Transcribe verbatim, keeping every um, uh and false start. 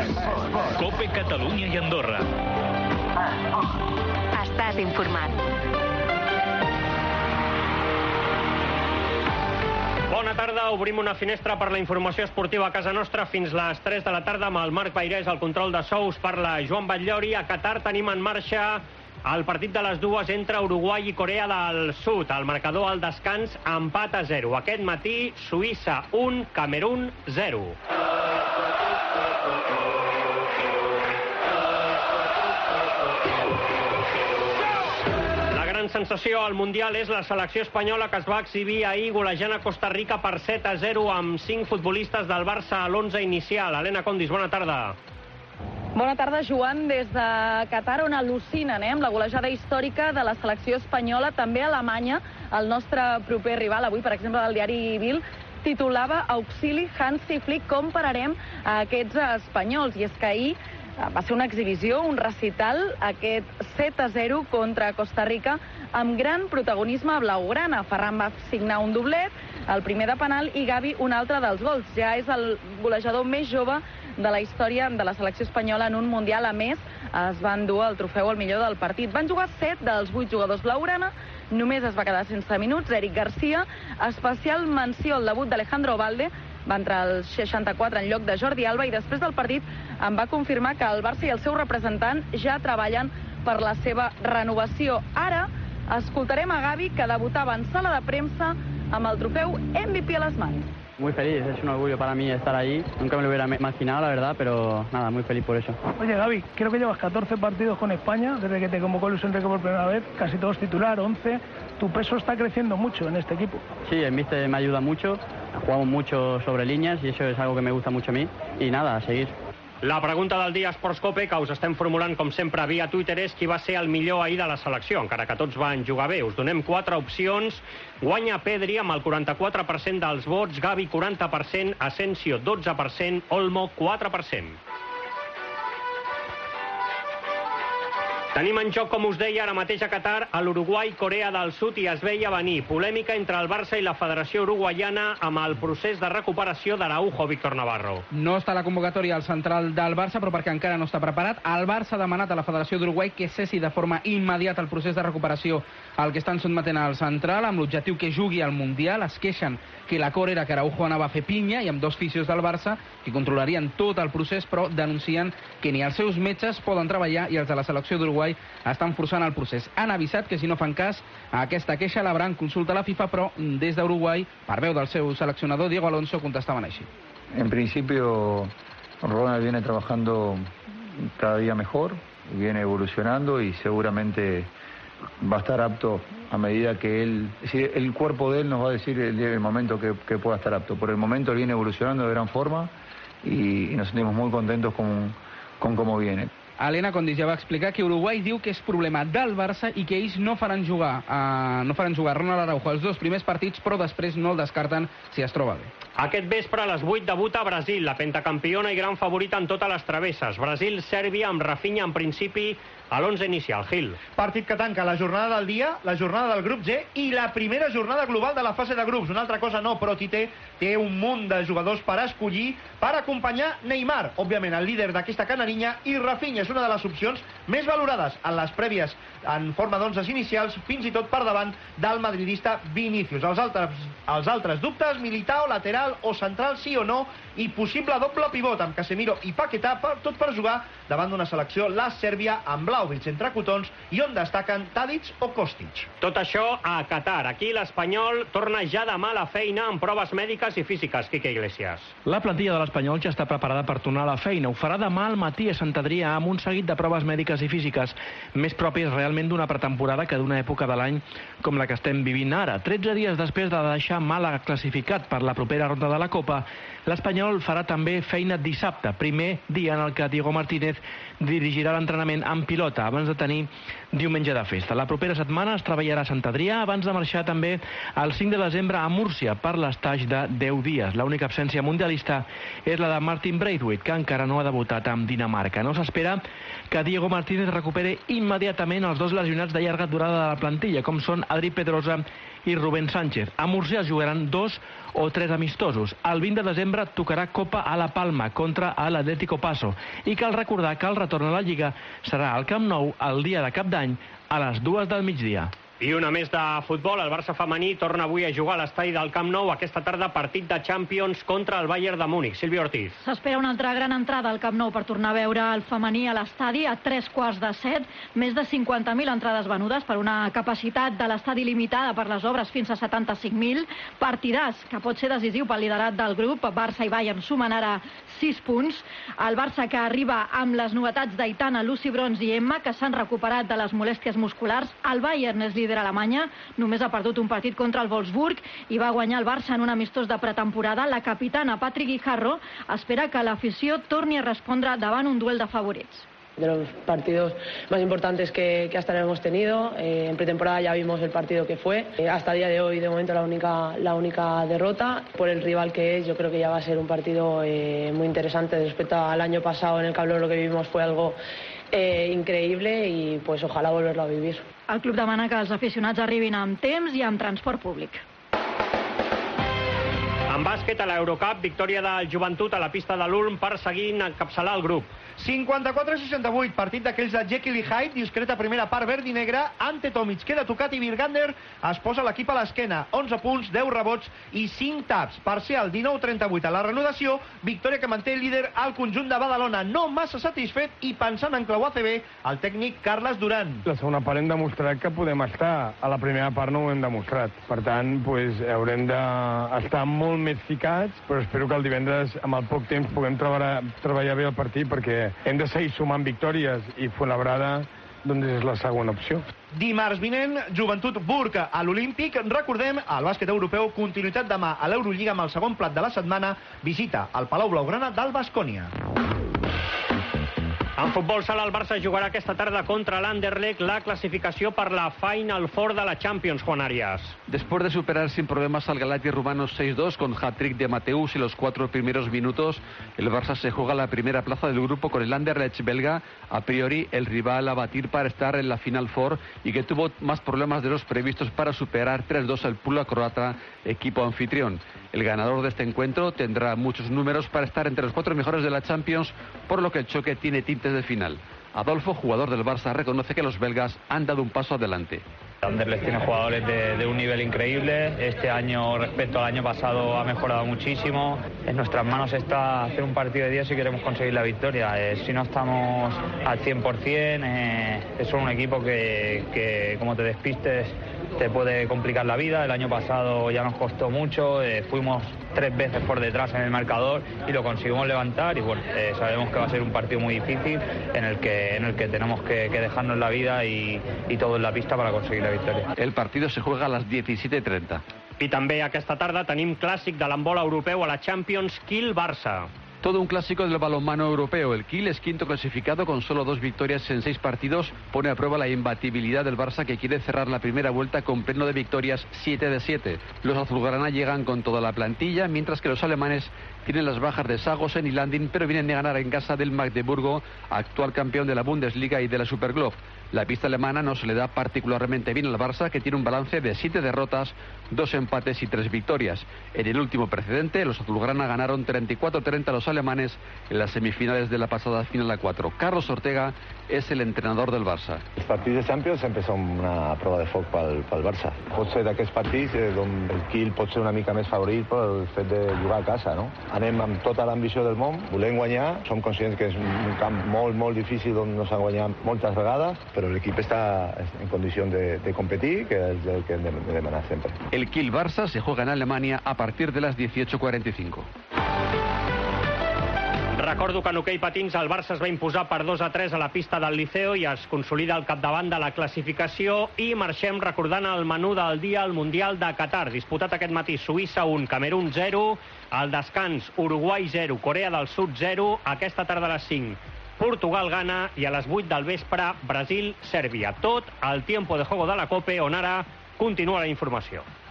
COPE Catalunya i Andorra. Estàs informat. Bona tarda, obrim una finestra per la informació esportiva a casa nostra fins les tres de la tarda amb el Marc Bairés, al control de sous, parla Joan Batllori. A Qatar tenim en marxa el partit de les dues entre Uruguai i Corea del Sud. El marcador al descans, empat a zero. Aquest matí, Suïssa un, Camerún zero. Sensació al Mundial és la selecció espanyola que es va exhibir ahir golejant a Costa Rica per set a zero amb cinc futbolistes del Barça a l'onze inicial. Helena Condis, bona tarda. Bona tarda, Joan. Des de Qatar, on al·lucinen eh, amb la golejada històrica de la selecció espanyola, també a Alemanya, el nostre proper rival. Avui, per exemple, del diari Bild titulava Auxili Hansi Flick, com pararem a aquests espanyols? I és que ahir va ser una exhibició, un recital, aquest set a zero contra Costa Rica, amb gran protagonisme blaugrana. Ferran va signar un doblet, el primer de penal, i Gavi un altre dels gols. Ja és el golejador més jove de la història de la selecció espanyola en un Mundial. A més, es van dur el trofeu al millor del partit. Van jugar set dels vuit jugadors blaugrana, només es va quedar sense minuts Eric Garcia. Especial menció al debut d'Alejandro Valde, va entrar al seixanta-quatre en lloc de Jordi Alba, i després del partit em va confirmar que el Barça i el seu representant ja treballen per la seva renovació. Ara escoltarem a Gavi, que debutava en sala de premsa amb el trofeu M V P a les mans. Muy feliz, es un orgullo para mí estar ahí. Nunca me lo hubiera imaginado, la verdad, pero nada, muy feliz por eso. Oye, Gavi, creo que llevas catorce partidos con España, desde que te convocó Luis Enrique por primera vez, casi todos titular, once. Tu peso está creciendo mucho en este equipo. Sí, el míster me ayuda mucho, jugamos mucho sobre líneas y eso es algo que me gusta mucho a mí. Y nada, a seguir. La pregunta del dia Esports Cope, que us estem formulant com sempre via Twitter, és qui va ser el millor ahir de la selecció, encara que tots van jugar bé. Us donem quatre opcions. Guanya Pedri amb el quaranta-quatre per cent dels vots, Gavi quaranta per cent, Asensio dotze per cent, Olmo quatre per cent. Tenim en joc, com us deia, ara mateix a Qatar, a l'Uruguai, Corea del Sud, i es veia venir polèmica entre el Barça i la Federació Uruguaiana amb el procés de recuperació d'Araujo. Víctor Navarro. No està a la convocatòria al central del Barça, però perquè encara no està preparat. El Barça ha demanat a la Federació d'Uruguai que cessi de forma immediata el procés de recuperació al que estan sotmetent al central, amb l'objectiu que jugui al Mundial. Es queixen que l'acord era que Araujo anava a fer pinya, i amb dos fisios del Barça que controlarien tot el procés, però denuncien que ni els seus metges poden treballar i els de la selecció d'Uruguai estan forçant el procés. Han avisat que si no fan cas a aquesta queixa l'hauran consulta a la FIFA, però des d'Uruguai, per veu del seu seleccionador Diego Alonso, contestaven així. En principio, Ronald viene trabajando cada día mejor, viene evolucionando y seguramente va a estar apto a medida que él, es decir, el cuerpo de él nos va a decir el, el momento que, que pueda estar apto. Por el momento él viene evolucionando de gran forma y, y nos sentimos muy contentos con, con cómo viene. Helena Condis ja va explicar que Uruguai diu que és problema del Barça i que ells no faran jugar uh, no faran jugar Ronald Araujo els dos primers partits, però després no el descarten si es troba bé. Aquest vespre a les vuit debuta Brasil, la pentacampiona i gran favorita en totes les travesses. Brasil-Sèrbia amb Rafinha en principi a l'onze inicial. Gil. Partit que tanca la jornada del dia, la jornada del grup G i la primera jornada global de la fase de grups. Una altra cosa no, però Tite té un munt de jugadors per escollir per acompanyar Neymar, òbviament el líder d'aquesta canarinya, i Rafinha és una de les opcions més valorades en les prèvies en forma d'onzes inicials, fins i tot per davant del madridista Vinícius. Els altres, els altres dubtes, Militao, lateral o central, sí o no, i possible doble pivot amb Casemiro i Paquetá, per, tot per jugar davant d'una selecció, la Sèrbia, amb Vlahovic entre cotons, i on destaquen Tadic o Kostic. Tot això a Qatar. Aquí l'Espanyol torna ja demà a la feina amb proves mèdiques i físiques. Quique Iglesias. La plantilla de l'Espanyol ja està preparada per tornar a la feina. Ho farà demà al matí a Sant Adrià amb un seguit de proves mèdiques i físiques més pròpies realment d'una pretemporada que d'una època de l'any com la que estem vivint ara. tretze dies després de deixar Màlaga classificat per la propera ronda de la Copa, l'Espanyol farà també feina dissabte, primer dia en el que Diego Martínez dirigirà l'entrenament en pilota abans de tenir diumenge de festa. La propera setmana es treballarà a Sant Adrià abans de marxar també el cinc de desembre a Múrcia per l'estatge de deu dies. L'única absència mundialista és la de Martin Braithwaite, que encara no ha debutat amb Dinamarca. No s'espera que Diego Martínez recupere immediatament els dos lesionats de llarga durada de la plantilla, com són Adri Pedrosa i Rubén Sánchez. A Múrcia jugaran dos o tres amistosos. El vint de desembre tocarà Copa a La Palma contra l'Atlético Paso. I cal recordar que el retorn a la Lliga serà al Camp Nou el dia de Cap d'Any a les dues del migdia. I una més de futbol, el Barça femení torna avui a jugar a l'estadi del Camp Nou aquesta tarda, partit de Champions contra el Bayern de Múnich. Sílvia Ortiz. S'espera una altra gran entrada al Camp Nou per tornar a veure el femení a l'estadi a tres quarts de set. Més de cinquanta mil entrades venudes per una capacitat de l'estadi limitada per les obres fins a setanta-cinc mil. Partidàs que pot ser decisiu pel liderat del grup. Barça i Bayern sumen ara sis punts. El Barça que arriba amb les novetats d'Aitana, Lucy Bronze i Emma, que s'han recuperat de les molèsties musculars. El Bayern és líder a Alemanya, només ha perdut un partit contra el Wolfsburg i va guanyar el Barça en un amistós de pretemporada. La capitana Patri Guijarro espera que l'afició torni a respondre davant un duel de favorits. De los partidos más importantes que, que hasta ahora hemos tenido. Eh, en pretemporada ya vimos el partido que fue. Eh, hasta el día de hoy, de momento, la única, la única derrota. Por el rival que es, yo creo que ya va a ser un partido eh, muy interesante. Respecto al año pasado en el Camp Nou, lo que vivimos fue algo eh, increíble y pues ojalá volverlo a vivir. El club demana que els aficionats arribin amb temps i amb transport públic. En bàsquet, a l'Eurocup, victòria del Joventut a la pista de l'Ulm per seguir encapçalar el grup. cinquanta-quatre a seixanta-vuit, partit d'aquells de Jekyll i Hyde, discreta primera part verd i negra. Ante Tomic queda tocat i Virgander es posa l'equip a l'esquena. onze punts, deu rebots i cinc taps. Parcial dinou trenta-vuit a la reanudació, victòria que manté el líder al conjunt de Badalona. No massa satisfet i pensant en clau A C B, el tècnic Carles Duran. La segona part hem demostrat que podem estar. A la primera part no ho hem demostrat. Per tant, pues, haurem d'estar molt més ficats, però espero que el divendres, amb el poc temps, puguem treballar, treballar bé el partit, perquè hem de seguir sumant victòries i Fuenlabrada doncs és la segona opció. Dimarts vinent, Joventut Burg a l'Olímpic. Recordem, el bàsquet europeu, continuïtat demà a l'Eurolliga amb el segon plat de la setmana, visita al Palau Blaugrana del Baskonia. En futbol sala, el Barça jugarà aquesta tarda contra l'Anderlecht la clasificació per la Final Four de la Champions, Juan Arias. Después de superar sin problemas al Galati Rumanos seis dos con hat-trick de Mateus y los cuatro primeros minutos, el Barça se juega la primera plaza del grupo con el Anderlecht belga, a priori el rival a batir para estar en la Final Four y que tuvo más problemas de los previstos para superar tres dos al Pula croata, equipo anfitrión. El ganador de este encuentro tendrá muchos números para estar entre los cuatro mejores de la Champions, por lo que el choque tiene tintes de final. Adolfo, jugador del Barça, reconoce que los belgas han dado un paso adelante. Anderlecht tiene jugadores de, de un nivel increíble. Este año, respecto al año pasado, ha mejorado muchísimo. En nuestras manos está hacer un partido de día si queremos conseguir la victoria. Eh, si no estamos al cien por cien, eh, es un equipo que, que, como te despistes, te puede complicar la vida. El año pasado ya nos costó mucho. Eh, fuimos tres veces por detrás en el marcador y lo conseguimos levantar. Y bueno, eh, sabemos que va a ser un partido muy difícil en el que, en el que tenemos que, que dejarnos la vida y, y todo en la pista para conseguir la victoria. El partido se juega a las diecisiete treinta. I també aquesta tarda tenim clàssic de l'handbol europeu a la Champions, Kiel-Barça. Todo un clásico del balonmano europeo. El Kiel es quinto clasificado con solo dos victorias en seis partidos. Pone a prueba la imbatibilidad del Barça, que quiere cerrar la primera vuelta con pleno de victorias, siete de siete. Los azulgrana llegan con toda la plantilla, mientras que los alemanes tienen las bajas de Sagosen y Landin, pero vienen de ganar en casa del Magdeburgo, actual campeón de la Bundesliga y de la Superglobe. La pista alemana no se le da particularmente bien al Barça, que tiene un balance de siete derrotas, dos empates y tres victorias. En el último precedente, los azulgrana ganaron treinta y cuatro treinta a los alemanes en las semifinales de la pasada final a cuatro. Carlos Ortega és el entrenador del Barça. Els partits de Champions sempre són una prova de foc pel, pel Barça. Pot ser d'aquests partits eh, on el Kiel pot ser una mica més favorit pel fet de jugar a casa, no? Anem amb tota l'ambició del món, volem guanyar, som conscients que és un camp molt, molt difícil on no s'han guanyat moltes vegades, però l'equip està en condició de, de competir, que és el que hem de, de demanar sempre. El Kiel-Barça se juega en Alemania a partir de las dieciocho cuarenta y cinco. Recordo que en hoquei patins el Barça es va imposar per dos a tres a la pista del Liceo i es consolida al capdavant de la classificació. I marxem recordant el menú del dia al Mundial de Qatar. Disputat aquest matí, Suïssa un, Camerún zero, al descans Uruguai zero, Corea del Sud zero, aquesta tarda a les cinc Portugal-Ghana i a les vuit del vespre Brasil-Sèrbia. Tot al tiempo de juego de la Cope, on ara continua la informació.